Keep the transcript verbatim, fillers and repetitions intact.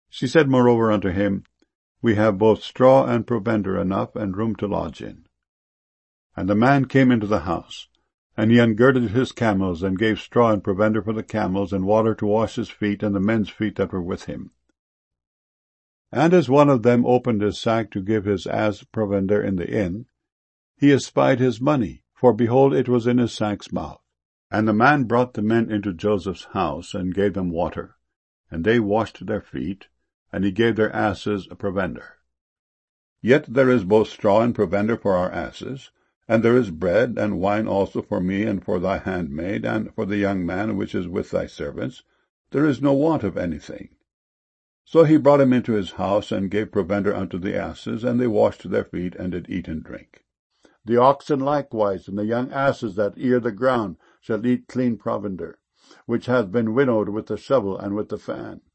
She said moreover unto him, We have both straw and provender enough, and room to lodge in. And the man came into the house, and he ungirded his camels, and gave straw and provender for the camels, and water to wash his feet and the men's feet that were with him. And as one of them opened his sack to give his ass provender in the inn, he espied his money, for behold, it was in his sack's mouth. And the man brought the men into Joseph's house, and gave them water, and they washed their feet, and he gave their asses a provender. Yet there is both straw and provender for our asses, and there is bread and wine also for me and for thy handmaid, and for the young man which is with thy servants. There is no want of anything. So he brought him into his house, and gave provender unto the asses, and they washed their feet, and did eat and drink. The oxen likewise, and the young asses that ear the ground, shall eat clean provender, which hath been winnowed with the shovel and with the fan.